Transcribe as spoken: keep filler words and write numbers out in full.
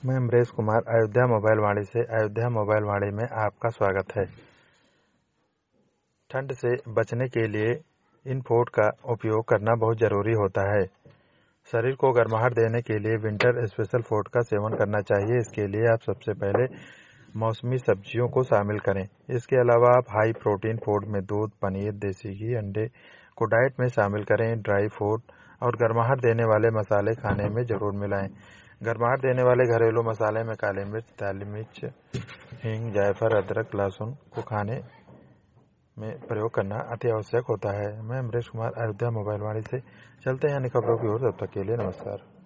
मैं अमरेश कुमार अयोध्या मोबाइल वाणी से अयोध्या मोबाइल वाणी में आपका स्वागत है। ठंड से बचने के लिए इन फोर्ट का उपयोग करना बहुत ज़रूरी होता है। शरीर को गर्माहट देने के लिए विंटर स्पेशल फोर्ट का सेवन करना चाहिए। इसके लिए आप सबसे पहले मौसमी सब्जियों को शामिल करें। इसके अलावा आप हाई प्रोटीन फूड में दूध, पनीर, देसी घी, अंडे को डाइट में शामिल करें। ड्राई फूड और गर्माहट देने वाले मसाले खाने में ज़रूर मिलाएं। गर्माहट देने वाले घरेलू मसाले में काली मिर्च, काली मिर्च, हींग, जायफल, अदरक, लहसुन को खाने में प्रयोग करना अति आवश्यक होता है। मैं अमरेश कुमार अयोध्या मोबाइल वाणी से चलते हैं अन्य खबरों की ओर। तब तक के लिए नमस्कार।